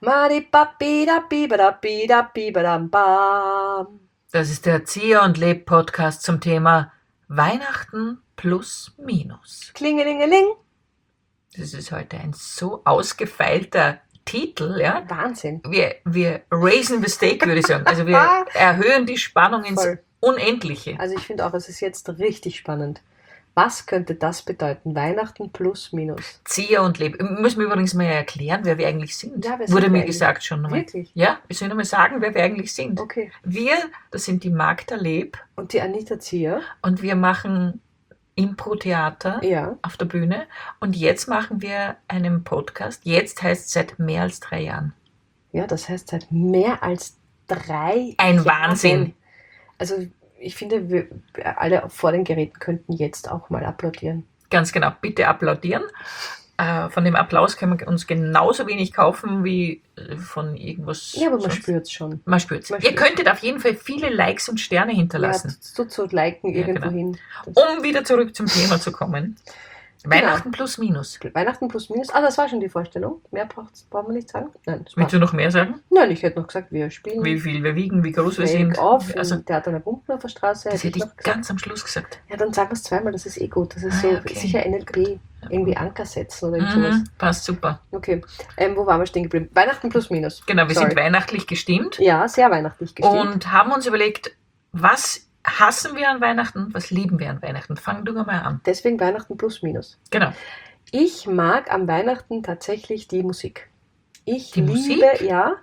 Das ist der Erzieher und Leb Podcast zum Thema Weihnachten plus minus. Klingelingeling. Das ist heute ein so ausgefeilter Titel, ja? Wahnsinn. Wir raisen the stake, würde ich sagen. Also wir erhöhen die Spannung ins Voll. Unendliche. Also ich finde auch, es ist jetzt richtig spannend. Was könnte das bedeuten? Weihnachten plus minus. Erzieher und Leb. Müssen wir übrigens mal erklären, wer wir eigentlich sind. Ja, wer sind Wurde wir mir eigentlich? gesagt schon einmal. Wirklich? Ja, wir sollen einmal sagen, wer wir eigentlich sind. Okay. Wir, das sind die Magda Leb Und die Anita Zier? und wir machen Impro-Theater Ja. auf der Bühne und jetzt machen wir einen Podcast. Jetzt heißt es seit mehr als 3 Jahren. Ja, das heißt seit mehr als 3 Ein Jahren. Wahnsinn. Also ich finde, wir alle vor den Geräten könnten jetzt auch mal applaudieren. Ganz genau, bitte applaudieren. Von dem Applaus können wir uns genauso wenig kaufen wie von irgendwas. Ja, aber man sonst. spürt es schon. Man spürt's. Man Ihr spürt's. könntet auf jeden Fall viele Likes und Sterne hinterlassen, Ja, zu liken Ja, irgendwo genau. hin. Das um wieder zurück zum Thema zu kommen. Weihnachten plus minus. Weihnachten plus minus. Ah, das war schon die Vorstellung. Mehr brauchen wir nicht sagen. Nein, das Willst du noch mehr sagen? Nein, ich hätte noch gesagt, wir spielen Wie viel wir wiegen, wie groß wir Fake sind? Off Also, im Theater an der Bumpendorfer Straße. das hätte ich noch gesagt. ganz am Schluss gesagt. Ja, dann sagen wir es zweimal, das ist eh gut. Das ist Ah, so okay. sicher NLP. Irgendwie Anker setzen oder irgend sowas. Passt super. Okay, wo waren wir stehen geblieben? Weihnachten plus minus. Genau, wir Sorry. sind weihnachtlich gestimmt Ja, sehr weihnachtlich gestimmt. und haben uns überlegt, was hassen wir an Weihnachten, was lieben wir an Weihnachten. Fang du mal an. Deswegen Weihnachten plus minus. Genau. Ich mag am Weihnachten tatsächlich die Musik. Ich Die liebe, Musik? ja,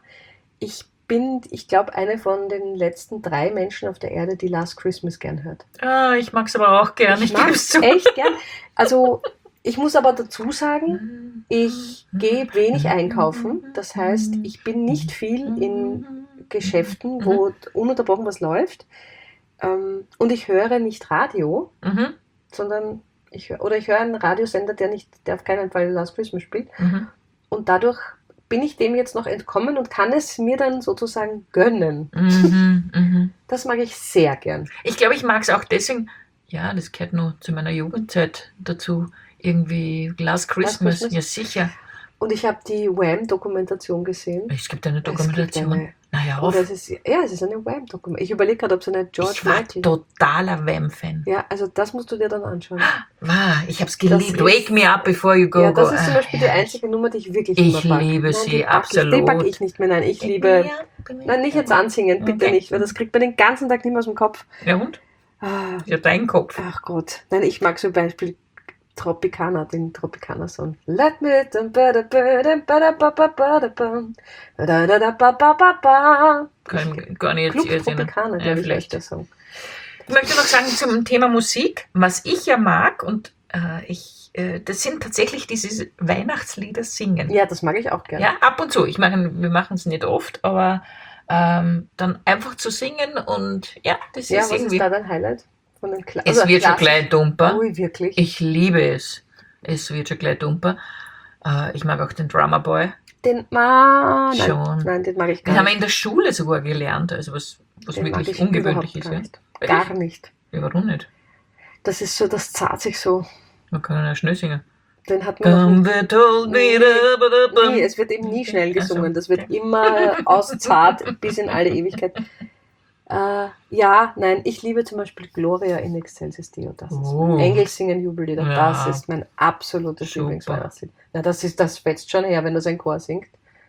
ich glaube, eine von den letzten 3 Menschen auf der Erde, die Last Christmas gern hört. Ich mag es aber auch gern, ich gebe mag es zu. echt gern. Also, ich muss aber dazu sagen, ich gehe wenig einkaufen. Das heißt, ich bin nicht viel in Geschäften, wo ununterbrochen was läuft. Und ich höre nicht Radio, Mhm, sondern ich höre einen Radiosender, der auf keinen Fall Last Christmas spielt. mhm, Und dadurch bin ich dem jetzt noch entkommen und kann es mir dann sozusagen gönnen. mhm, mhm. Das mag ich sehr gern. Ich glaube, ich mag es auch deswegen, ja, das gehört nur zu meiner Jugendzeit dazu, irgendwie Last Christmas, Christmas? ja sicher. Und ich habe die Wham-Dokumentation gesehen. Es gibt eine Es gibt Dokumentation. eine- Naja, Oder es ist eine Wham-Dokumentation. Ich überlege gerade, ob es eine George ich war Michael... totaler Wham-Fan. Ja, also das musst du dir dann anschauen. Ich hab's geliebt. ist- Wake me up before you go. Ja, das go. ist zum Beispiel die herrlich. einzige Nummer, die ich wirklich Ich immer mag. liebe Nein, sie, die pack absolut. Die packe ich nicht mehr, nein. Ich liebe... Nein, nicht jetzt ansingen, bitte Okay. nicht, weil das kriegt man den ganzen Tag nicht mehr aus dem Kopf. Ja und? Ah, Ja, dein Kopf. ach Gott. Nein, ich mag zum Beispiel Tropicana, den Tropicana-Song. Let me... Kann gar nicht Club jetzt Tropicana, ja, glaube ich, vielleicht. ist der Song. Ich möchte noch sagen zum Thema Musik, was ich ja mag und das sind tatsächlich diese Weihnachtslieder singen. Ja, das mag ich auch gerne. Ja, ab und zu. Ich meine, wir machen es nicht oft, aber dann einfach zu singen und ja, das Ja, ist was irgendwie. ist da dein Highlight? Von den Es wird schon gleich dumper. Ui, wirklich? Ich liebe es. Es wird schon gleich dumper. Ich mag auch den Drummer Boy. Schon. Nein, den mag ich Den gar haben wir nicht. in der Schule sogar gelernt, also was Den mag wirklich ich ungewöhnlich überhaupt ist. gar Ja. nicht. Gar nicht. Ja, warum nicht? Das ist so, das zahlt sich so. Man kann ja schnell singen. Den hat man noch Come nicht. the told me da, Nee, es wird eben nie schnell Okay, also, gesungen. Das wird okay. immer aus zart bis in alle Ewigkeit. Ja, nein, ich liebe zum Beispiel Gloria in Excelsis Deo. Das ist Oh. Engel singen Jubellieder. Ja. Das ist mein absolutes Super. Lieblingsweihnachtslied. Na, das fetzt schon her, wenn das ein Chor singt.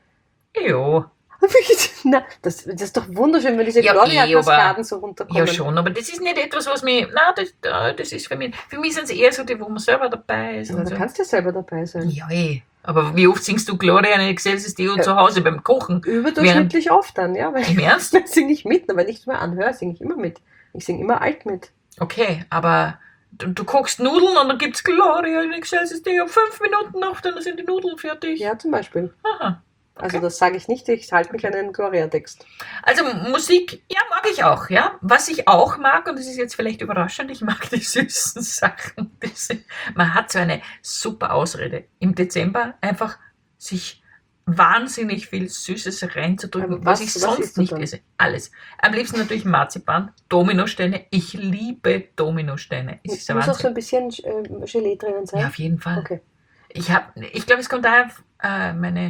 Ja, Na, das ist doch wunderschön, wenn diese Ja, Gloria-Kaskaden so runterkommen. ja schon, aber das ist nicht etwas, was mich, das ist für mich sind es eher so die, wo man selber dabei ist. Ja, Und da so. kannst du ja selber dabei sein. Ja, aber wie oft singst du Gloria in Excelsis Deo Ja. zu Hause beim Kochen? Überdurchschnittlich oft dann, ja. Weil Im Ernst? dann singe ich mit, aber wenn ich es mir anhöre, singe ich immer mit. Ich singe immer alt mit. Okay, aber du kochst Nudeln und dann gibt's Gloria in Excelsis Deo. 5 Minuten noch, dann sind die Nudeln fertig. Ja, zum Beispiel. Aha. Also das sage ich nicht, ich halte mich an einen Gloria-Text. Also Musik, ja, mag ich auch, ja. Was ich auch mag, und das ist jetzt vielleicht überraschend, ich mag die süßen Sachen. Man hat so eine super Ausrede. Im Dezember einfach sich wahnsinnig viel Süßes reinzudrücken, Aber was was- ich was sonst isst du nicht dann? esse. Alles. Am liebsten natürlich Marzipan, Dominosteine. Ich liebe Dominosteine. Es ist der Muss auch so Wahnsinn. ein bisschen Gelee drinnen sein? Ja, auf jeden Fall. Okay. Ich glaube, es kommt daher, meine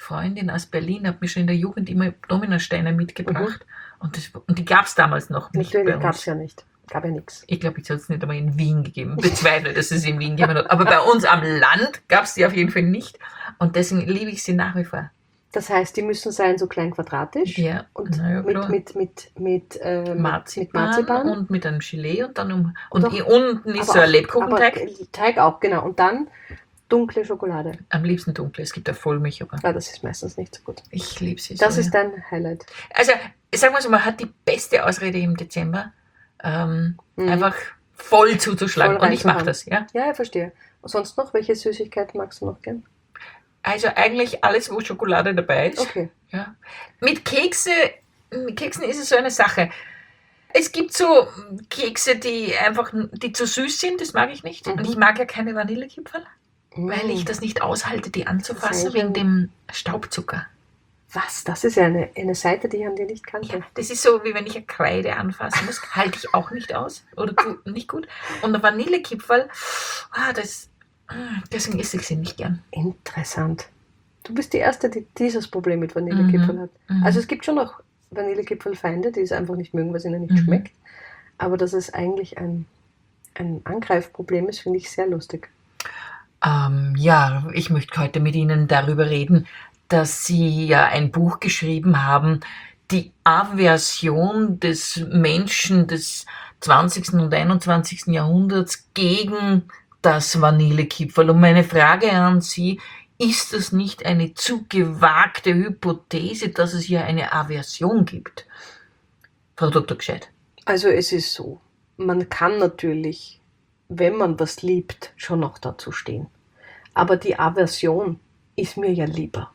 Freundin aus Berlin hat mir schon in der Jugend immer Dominosteine mitgebracht. Und die gab es damals noch nicht. Natürlich gab es ja nicht. Gab ja nichts. Ich glaube, ich habe es nicht einmal in Wien gegeben. Bezweifle, dass es in Wien gegeben hat. Aber bei uns am Land gab es die auf jeden Fall nicht. Und deswegen liebe ich sie nach wie vor. Das heißt, die müssen sein so klein quadratisch Ja, und klar. mit Marzipan und mit einem Gelee und dann unten ist so ein Lebkuchenteig. Teig auch, genau. Und dann dunkle Schokolade. Am liebsten dunkle. Es gibt ja Vollmilch, aber Ja, das ist meistens nicht so gut. ich liebe sie Das so. ist dein Highlight. Also, sagen wir so, man hat die beste Ausrede im Dezember, einfach voll zuzuschlagen. Voll Und ich mache reinzuhauen. das, ja. Ja, ich verstehe. Und sonst noch, welche Süßigkeiten magst du noch gern? Also eigentlich alles, wo Schokolade dabei ist. Okay. Ja. Mit Keksen ist es so eine Sache. Es gibt so Kekse, die zu süß sind, das mag ich nicht. Und ich mag ja keine Vanillekipferl, weil ich das nicht aushalte, die anzufassen Selber. wegen dem Staubzucker. Was? Das ist ja eine Seite, die ich an dir nicht kannte. Ja, das ist so, wie wenn ich eine Kreide anfassen muss, halte ich auch nicht aus oder nicht gut. Und ein Vanillekipferl, deswegen esse ich sie nicht gern. Interessant. Du bist die Erste, die dieses Problem mit Vanillekipferl hat. Also es gibt schon noch Vanillekipferl-Feinde, die es einfach nicht mögen, weil es ihnen nicht schmeckt. Aber dass es eigentlich ein Angreifproblem ist, finde ich sehr lustig. Ja, ich möchte heute mit Ihnen darüber reden, dass Sie ja ein Buch geschrieben haben, die Aversion des Menschen des 20. und 21. Jahrhunderts gegen das Vanillekipferl. Und meine Frage an Sie, ist das nicht eine zu gewagte Hypothese, dass es hier eine Aversion gibt? Frau Dr. Gscheit. Also es ist so, man kann natürlich, wenn man was liebt, schon noch dazu stehen. Aber die Aversion ist mir ja lieber.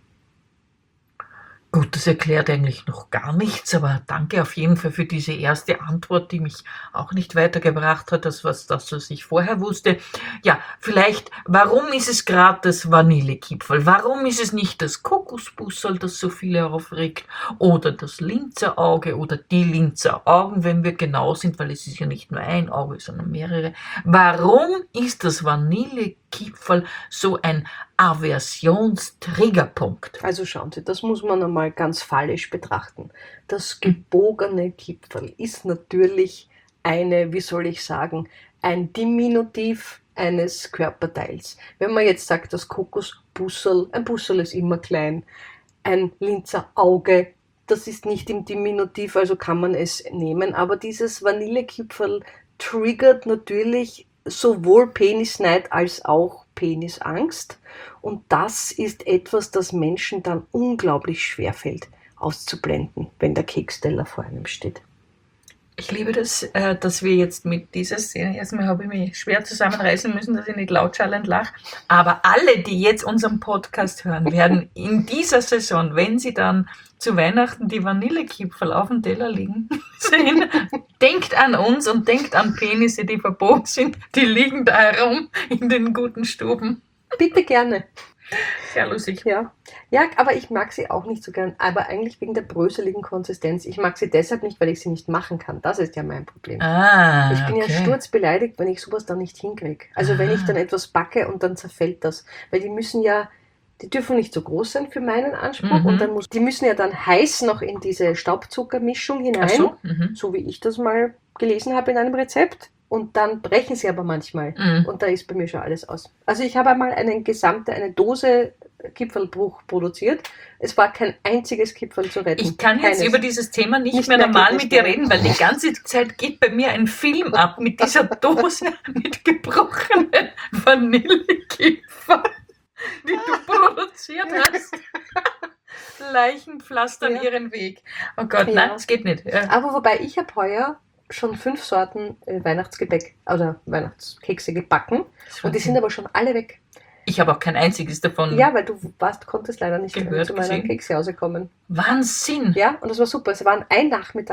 Gut, das erklärt eigentlich noch gar nichts, aber danke auf jeden Fall für diese erste Antwort, die mich auch nicht weitergebracht hat, das, was ich vorher wusste. Ja, vielleicht, warum ist es gerade das Vanillekipferl? Warum ist es nicht das Kokosbusserl, das so viele aufregt? Oder das Linzerauge oder die Linzeraugen, wenn wir genau sind, weil es ist ja nicht nur ein Auge, sondern mehrere. Warum ist das Vanillekipferl so ein Aversionstriggerpunkt? Also schauen Sie, das muss man einmal ganz fallisch betrachten. Das gebogene Kipferl ist natürlich ein Diminutiv eines Körperteils. Wenn man jetzt sagt, das Kokosbusserl, ein Busserl ist immer klein, ein Linzerauge, das ist nicht im Diminutiv, also kann man es nehmen, aber dieses Vanillekipferl triggert natürlich sowohl Penisneid als auch Penisangst. Und das ist etwas, das Menschen dann unglaublich schwerfällt auszublenden, wenn der Keksteller vor einem steht. Ich liebe das, dass wir jetzt mit dieser Szene, erstmal habe ich mich schwer zusammenreißen müssen, dass ich nicht lautschallend lache, aber alle, die jetzt unseren Podcast hören, werden in dieser Saison, wenn sie dann zu Weihnachten die Vanillekipferl auf dem Teller liegen sehen, denkt an uns und denkt an Penisse, die verboten sind, die liegen da herum in den guten Stuben. Bitte gerne. Sehr lustig. Ja, aber ich mag sie auch nicht so gern, aber eigentlich wegen der bröseligen Konsistenz. Ich mag sie deshalb nicht, weil ich sie nicht machen kann. Das ist ja mein Problem. Ich bin ja sturzbeleidigt, wenn ich sowas dann nicht hinkriege. Also wenn ich dann etwas backe und dann zerfällt das. Weil die dürfen nicht so groß sein für meinen Anspruch und die müssen ja dann heiß noch in diese Staubzuckermischung hinein, so wie ich das mal gelesen habe in einem Rezept. Und dann brechen sie aber manchmal. Und da ist bei mir schon alles aus. Also ich habe einmal eine Dose Kipferlbruch produziert. Es war kein einziges Kipferl zu retten. Ich kann jetzt über dieses Thema nicht mehr normal mit dir reden, weil die ganze Zeit geht bei mir ein Film ab mit dieser Dose mit gebrochenen Vanillekipferl, die du produziert hast. Leichen pflastern ihren Weg. Oh Gott, nein, das geht nicht. Ja. Aber wobei, ich habe heuer schon 5 Sorten Weihnachtsgebäck oder Weihnachtskekse gebacken und die sind aber schon alle weg. Ich habe auch kein einziges davon. Ja, weil du konntest leider nicht zu meiner Kekshause kommen. Wahnsinn! Ja, und das war super. Es war ein Nachmittag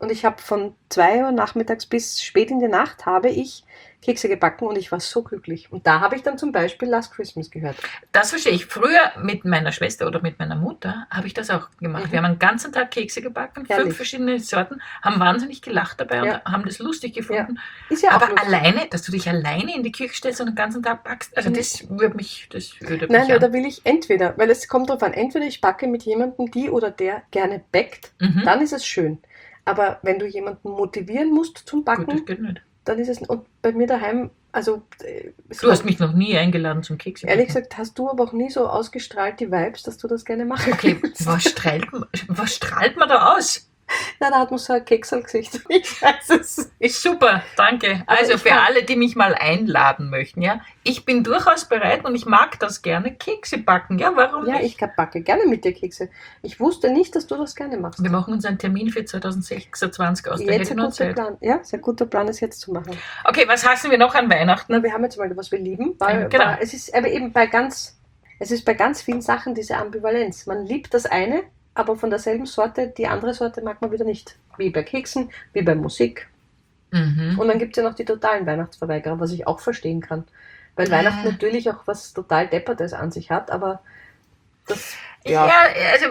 und ich habe von 2 Uhr nachmittags bis spät in die Nacht habe ich Kekse gebacken und ich war so glücklich. Und da habe ich dann zum Beispiel Last Christmas gehört. Das verstehe ich. Früher mit meiner Schwester oder mit meiner Mutter habe ich das auch gemacht. Wir haben einen ganzen Tag Kekse gebacken, Herrlich. 5 verschiedene Sorten, haben wahnsinnig gelacht dabei und haben das lustig gefunden. Ist ja auch Aber lustig. alleine, dass du dich alleine in die Küche stellst und den ganzen Tag backst, also das würde mich Nein, an. da will ich entweder, weil es kommt darauf an, entweder ich backe mit jemandem, die oder der gerne backt, dann ist es schön. Aber wenn du jemanden motivieren musst zum Backen, Gut, das geht nicht. dann ist es, und bei mir daheim, also... Du hast mich noch nie eingeladen zum Kekse. Ehrlich gesagt, hast du aber auch nie so ausgestrahlt die Vibes, dass du das gerne machen Okay, willst. was strahlt man da aus? Na, da hat man so ein Keksal-Gesicht. Ich weiß es nicht. Super, danke. Aber Also ich für kann- alle, die mich mal einladen möchten, ja, ich bin durchaus bereit und ich mag das gerne, Kekse backen. Ja, warum Ja, nicht? ich backe gerne mit dir Kekse. Ich wusste nicht, dass du das gerne machst. Wir machen uns einen Termin für 2026 aus. Da Jetzt hätte ein noch guter Zeit. Plan. Ja, sehr guter Plan, es jetzt zu machen. Okay, was hassen wir noch an Weihnachten? Na, wir haben jetzt mal, was wir lieben. Weil, Genau. weil es ist aber eben bei ganz vielen Sachen diese Ambivalenz. Man liebt das eine, aber von derselben Sorte, die andere Sorte mag man wieder nicht. Wie bei Keksen, wie bei Musik. Mhm. Und dann gibt es ja noch die totalen Weihnachtsverweigerer, was ich auch verstehen kann. Weil Weihnachten natürlich auch was total Deppertes an sich hat, aber das, Ja, also,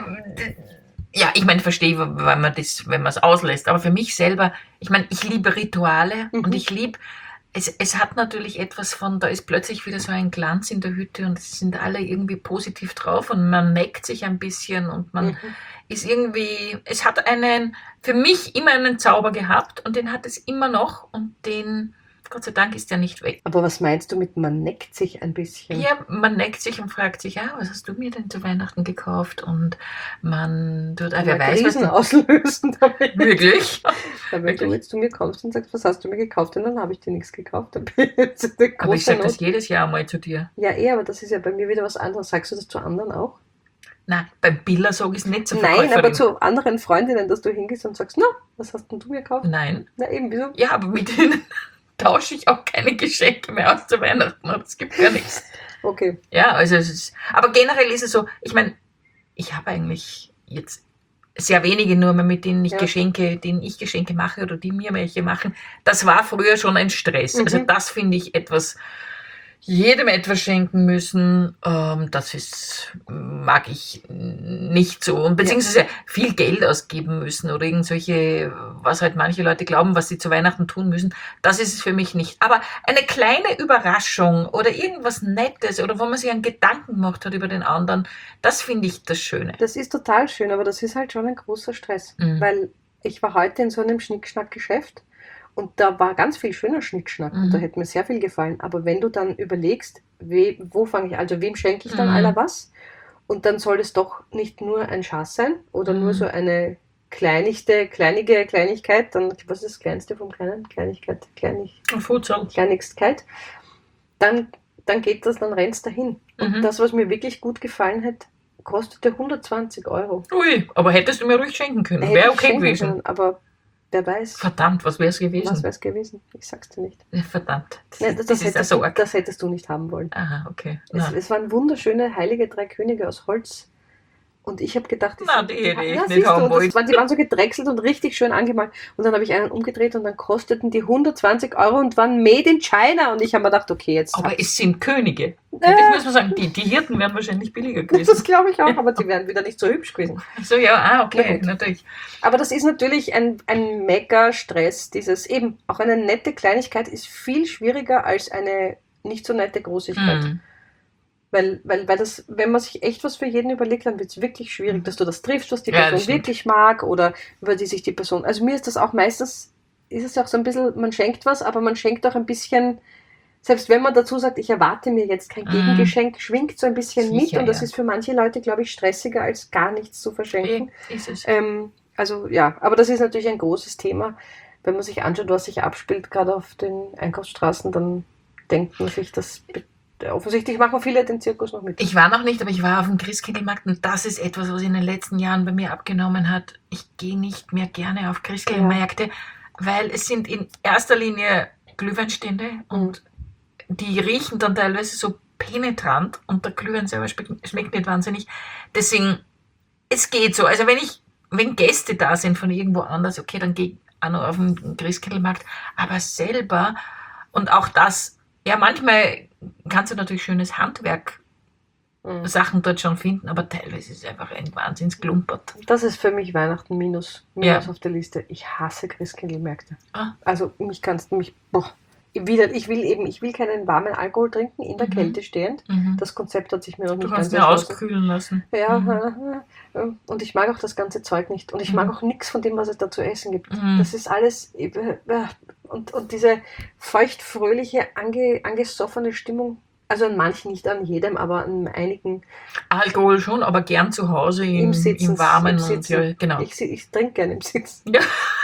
ja, ich meine, verstehe, wenn man es auslässt, aber für mich selber, ich meine, ich liebe Rituale und ich liebe, es hat natürlich etwas von, da ist plötzlich wieder so ein Glanz in der Hütte und es sind alle irgendwie positiv drauf und man neckt sich ein bisschen und man ist irgendwie, es hat für mich immer einen Zauber gehabt und den hat es immer noch und den, Gott sei Dank, ist der nicht weg. Aber was meinst du mit, man neckt sich ein bisschen? Ja, man neckt sich und fragt sich, was hast du mir denn zu Weihnachten gekauft? Und man tut, wer weiß, was Krisen auslösen damit. wirklich. Weil wenn du jetzt zu mir kommst und sagst, was hast du mir gekauft, und dann habe ich dir nichts gekauft. Dann Aber ich sage das jedes Jahr mal zu dir. Ja, aber das ist ja bei mir wieder was anderes. Sagst du das zu anderen auch? Nein, beim Biller sage ich es nicht zur Nein, Verkäuferin. aber zu anderen Freundinnen, dass du hingehst und sagst, na, was hast denn du mir gekauft? Nein. Na eben, wieso? Ja, aber mit denen tausche ich auch keine Geschenke mehr aus zu Weihnachten. Es gibt gar nichts. Okay. Ja, also aber generell ist es so, ich meine, ich habe eigentlich jetzt sehr wenige nur mehr, mit denen ich Geschenke mache oder die mir welche machen. Das war früher schon ein Stress. Also das finde ich jedem etwas schenken müssen, mag ich nicht so. Und beziehungsweise viel Geld ausgeben müssen oder irgendwelche, was halt manche Leute glauben, was sie zu Weihnachten tun müssen, das ist es für mich nicht. Aber eine kleine Überraschung oder irgendwas Nettes oder wo man sich einen Gedanken gemacht hat über den anderen, das finde ich das Schöne. Das ist total schön, aber das ist halt schon ein großer Stress. Weil ich war heute in so einem Schnickschnack-Geschäft und da war ganz viel schöner Schnickschnack und da hätte mir sehr viel gefallen. Aber wenn du dann überlegst, wo fange ich, also wem schenke ich dann aller was? Und dann soll es doch nicht nur ein Schatz sein oder nur so eine kleinigste Kleinigkeit, dann, was ist das Kleinste vom Kleinen? Kleinigkeit. Kleinigkeit. Dann geht das, dann rennt's dahin. Und das, was mir wirklich gut gefallen hat, kostete 120 €. Ui, aber hättest du mir ruhig schenken können. Wäre okay gewesen. Können, aber wer weiß. Verdammt, was wäre es gewesen? Was wäre es gewesen? Ich sag's dir nicht. Ja, verdammt. Das hättest du nicht haben wollen. Aha, okay. Es waren wunderschöne heilige 3 Könige aus Holz. Und ich habe gedacht, die hätte ich nicht haben wollen. Die waren so gedrechselt und richtig schön angemalt. Und dann habe ich einen umgedreht und dann kosteten die 120 € und waren made in China. Und ich habe mir gedacht, okay, jetzt. Aber es sind Könige. Das muss man sagen, die Hirten wären wahrscheinlich billiger gewesen. Das glaube ich auch, aber die wären wieder nicht so hübsch gewesen. So, ja, okay, natürlich. Aber das ist natürlich ein mega Stress. Dieses eben, auch eine nette Kleinigkeit ist viel schwieriger als eine nicht so nette Großigkeit. Weil das, wenn man sich echt was für jeden überlegt, dann wird es wirklich schwierig, dass du das triffst, was die Person wirklich mag oder über die sich die Person... Also mir ist das auch meistens, ist es ja auch so ein bisschen, man schenkt was, aber man schenkt auch ein bisschen, selbst wenn man dazu sagt, ich erwarte mir jetzt kein Gegengeschenk, schwingt so ein bisschen mit und das ist für manche Leute, glaube ich, stressiger, als gar nichts zu verschenken. Ist es. Also ja, aber das ist natürlich ein großes Thema. Wenn man sich anschaut, was sich abspielt, gerade auf den Einkaufsstraßen, dann denkt man sich, dass... Offensichtlich machen viele den Zirkus noch mit. Ich war noch nicht, aber ich war auf dem Christkindlmarkt und das ist etwas, was in den letzten Jahren bei mir abgenommen hat. Ich gehe nicht mehr gerne auf Christkindlmärkte, weil es sind in erster Linie Glühweinstände und die riechen dann teilweise so penetrant und der Glühwein selber schmeckt nicht wahnsinnig. Deswegen, es geht so. Also wenn ich wenn Gäste da sind von irgendwo anders, okay, dann gehe ich auch noch auf den Christkindlmarkt, aber selber und auch das, ja, manchmal kannst du natürlich schönes Handwerk Sachen dort schon finden, aber teilweise ist es einfach ein Wahnsinnsklumpert. Das ist für mich Weihnachten minus Ja. auf der Liste. Ich hasse Christkindlmärkte. Ah. Also ich will keinen warmen Alkohol trinken, in der Kälte stehend. Das Konzept hat sich mir noch Du nicht kannst ganz mir erschlossen. auskühlen lassen. Ja, und ich mag auch das ganze Zeug nicht. Und ich mag auch nichts von dem, was es da zu essen gibt. Mhm. Das ist alles. Und diese feuchtfröhliche, angesoffene Stimmung. Also an manchen, nicht an jedem, aber an einigen. Alkohol schon, aber gern zu Hause im Sitzen, Warmen. im Sitzen. Und ja, genau. Ich trinke gerne im Sitzen. Ja.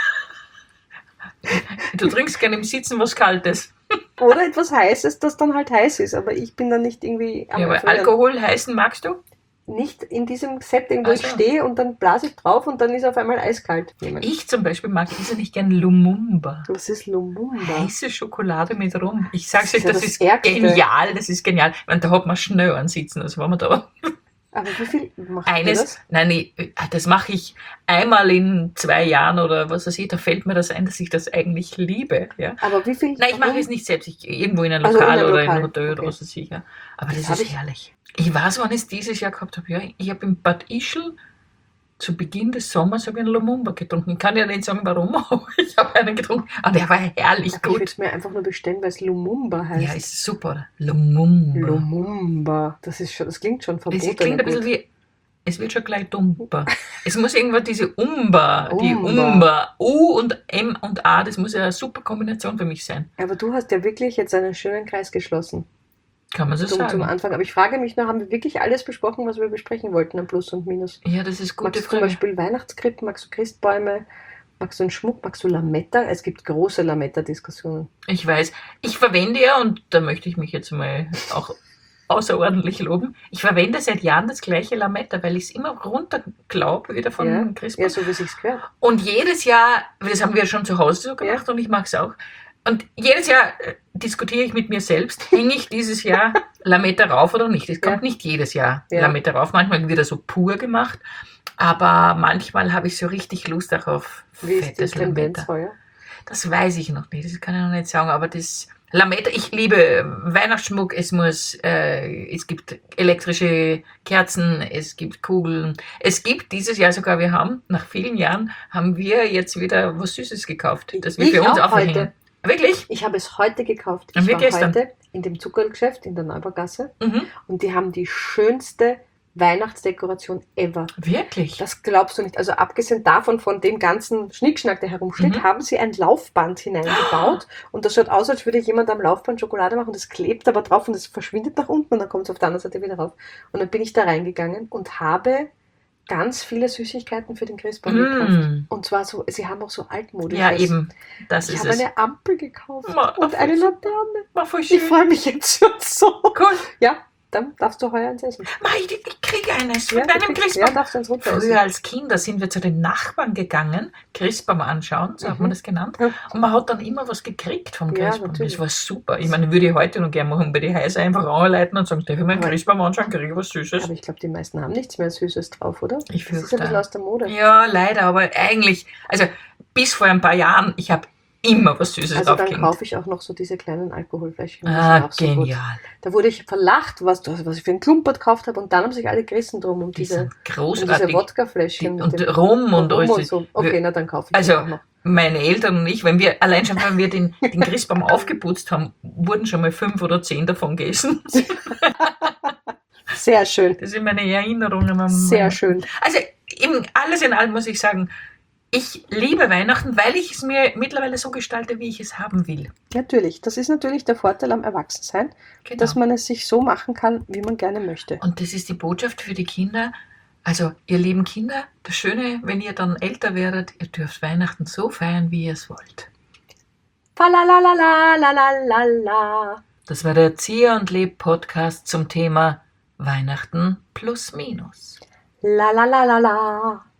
Du trinkst gerne im Sitzen was Kaltes. Oder etwas Heißes, das dann halt heiß ist. Aber ich bin dann nicht irgendwie Ja, aber Erfrieren. Alkohol heißen magst du? Nicht in diesem Setting, wo Ach ich so. stehe und dann blase ich drauf und dann ist auf einmal eiskalt. Ich zum Beispiel mag nicht gern Lumumba. Was ist Lumumba? Heiße Schokolade mit Rum. Ich sag's euch, Das ist ja das das ist Ärgste. genial. Das ist genial. Und da hat man schnell ansitzen, das war man da. Aber wie viel macht ihr Eines, das? nein, das mache ich einmal in 2 Jahren oder was weiß ich, da fällt mir das ein, dass ich das eigentlich liebe. Ja. Aber wie viel? Nein, ich mache es nicht selbst, irgendwo in einem Also Lokal in einem oder in Lokal, einem Hotel okay. oder was weiß ich. Ja. Aber Das das hab ist ich- herrlich. Ich weiß, wann ich es dieses Jahr gehabt habe. Ja, ich habe in Bad Ischl zu Beginn des Sommers habe ich einen Lumumba getrunken. Ich kann ja nicht sagen, warum, aber ich habe einen getrunken. Und der war herrlich Ich würde gut. es mir einfach nur bestellen, weil es Lumumba heißt. Ja, ist super, oder? Lumumba. Lumumba. Das klingt schon Das verboten. klingt ein bisschen wie, es wird schon gleich dumper. Es muss irgendwann diese die Umba. Umba, U und M und A, das muss ja eine super Kombination für mich sein. Aber du hast ja wirklich jetzt einen schönen Kreis geschlossen Kann man so zum sagen. Anfang. Aber ich frage mich noch, haben wir wirklich alles besprochen, was wir besprechen wollten, an Plus und Minus? Ja, das ist eine gute Magst du zum Frage. Beispiel Weihnachtskrippen, magst du Christbäume, magst du einen Schmuck, magst du Lametta? Es gibt große Lametta-Diskussionen. Ich weiß. Ich verwende ja, und da möchte ich mich jetzt mal auch außerordentlich loben, ich verwende seit Jahren das gleiche Lametta, weil ich es immer runterklaube, wieder von Ja, Christbaum. ja, so wie es sich gehört. Und jedes Jahr, das haben wir ja schon zu Hause so gemacht und ich mag es auch. Und jedes Jahr diskutiere ich mit mir selbst, hänge ich dieses Jahr Lametta rauf oder nicht. Es kommt Ja. nicht jedes Jahr Ja. Lametta rauf, manchmal wird er so pur gemacht, aber manchmal habe ich so richtig Lust auch auf Wie ist die fettes Tendenz Lametta. heuer? Das weiß ich noch nicht, das kann ich noch nicht sagen, aber das Lametta, ich liebe Weihnachtsschmuck, es gibt elektrische Kerzen, es gibt Kugeln, es gibt dieses Jahr sogar, nach vielen Jahren, haben wir jetzt wieder was Süßes gekauft, das wir Ich für uns auch aufhängen. heute. Wirklich? Ich habe es heute gekauft. Und Ich wir war gestern. heute in dem Zuckerlgeschäft in der Neubaugasse Mhm. und die haben die schönste Weihnachtsdekoration ever. Wirklich? Das glaubst du nicht. Also abgesehen davon, von dem ganzen Schnickschnack, der herumsteht, Mhm. haben sie ein Laufband hineingebaut und das schaut aus, als würde jemand am Laufband Schokolade machen. Das klebt aber drauf und es verschwindet nach unten und dann kommt es auf der anderen Seite wieder rauf. Und dann bin ich da reingegangen und habe ganz viele Süßigkeiten für den Christbaum gekauft. Mm. Und zwar so, sie haben auch so altmodisches. Ja, eben. Das Ich ist habe es. eine Ampel gekauft Ma, und eine Laterne. War voll Ich schön. freue mich jetzt schon so. Cool. Ja, dann darfst du heuer eins essen. Ma, ich kriege eines Ja, von du deinem kriegst- Christbaum. ja, darfst du eins runter essen. Früher als Kinder sind wir zu den Nachbarn gegangen, Christbaum anschauen, so hat man Mhm. das genannt. Ja. Und man hat dann immer was gekriegt vom Ja, Christbaum. natürlich. Das war super. Ich meine, würde ich heute noch gerne machen, bei die Häuser einfach anleiten und sagen, darf ich meinen Aber- Christbaum anschauen, kriege ich was Süßes. Aber ich glaube, die meisten haben nichts mehr Süßes drauf, oder? Ich Das ist fürchte. ein bisschen aus der Mode. Ja, leider, aber eigentlich, also bis vor ein paar Jahren, ich habe immer was Süßes Also dann draufgehängt. kaufe ich auch noch so diese kleinen Alkoholfläschchen. Die sind Ah, auch so gut. genial. Da wurde ich verlacht, was ich für ein Klumpert gekauft habe und dann haben sich alle gerissen drum um Die diese, sind diese großartig. Wodkafläschchen. Die- und Rum und alles. so. Okay, na dann kaufe ich Also- das auch noch. Meine Eltern und ich, wenn wir den Christbaum aufgeputzt haben, wurden schon mal 5 oder 10 davon gegessen. Sehr schön. Das sind meine Erinnerungen. an Sehr Weihnachten. schön. Also alles in allem muss ich sagen, ich liebe Weihnachten, weil ich es mir mittlerweile so gestalte, wie ich es haben will. Natürlich. Das ist natürlich der Vorteil am Erwachsensein, Genau. dass man es sich so machen kann, wie man gerne möchte. Und das ist die Botschaft für die Kinder. Also, ihr lieben Kinder, das Schöne, wenn ihr dann älter werdet, ihr dürft Weihnachten so feiern, wie ihr es wollt. Falalalalalalalala. Das war der Erzieher und Leb Podcast zum Thema Weihnachten plus minus. La la la la la.